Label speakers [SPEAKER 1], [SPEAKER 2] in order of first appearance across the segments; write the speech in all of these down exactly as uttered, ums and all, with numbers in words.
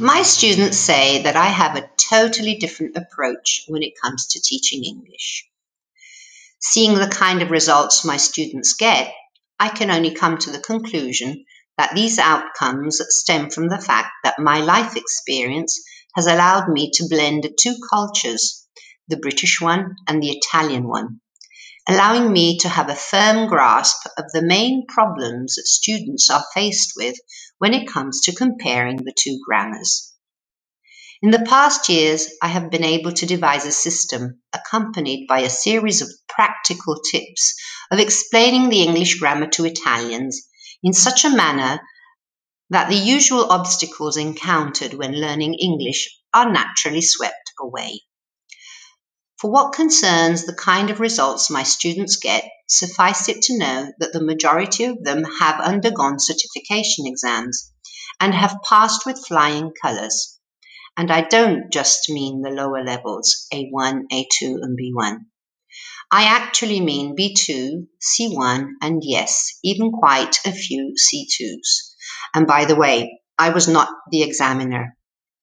[SPEAKER 1] My students say that I have a totally different approach when it comes to teaching English. Seeing the kind of results my students get, I can only come to the conclusion that these outcomes stem from the fact that my life experience has allowed me to blend two cultures, the British one and the Italian one, allowing me to have a firm grasp of the main problems that students are faced with when it comes to comparing the two grammars. In the past years, I have been able to devise a system accompanied by a series of practical tips of explaining the English grammar to Italians in such a manner that the usual obstacles encountered when learning English are naturally swept away. For what concerns the kind of results my students get, suffice it to know that the majority of them have undergone certification exams and have passed with flying colours. And I don't just mean the lower levels, A one, A two, and B one. I actually mean B two, C one, and yes, even quite a few C twos. And by the way, I was not the examiner.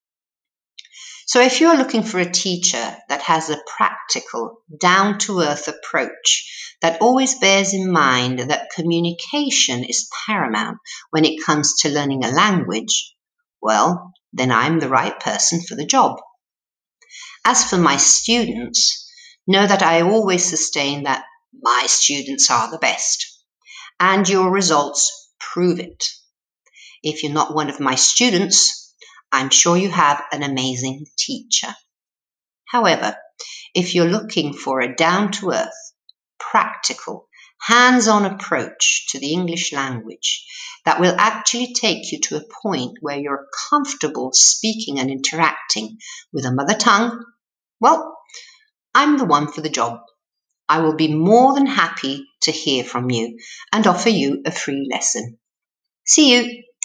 [SPEAKER 1] So if you're looking for a teacher that has a practical, down-to-earth approach that always bears in mind that communication is paramount when it comes to learning a language, well, then I'm the right person for the job. As for my students, know that I always sustain that my students are the best, and your results prove it. If you're not one of my students, I'm sure you have an amazing teacher. However, if you're looking for a down-to-earth, practical, hands-on approach to the English language that will actually take you to a point where you're comfortable speaking and interacting with a mother tongue, well, I'm the one for the job. I will be more than happy to hear from you and offer you a free lesson. See you.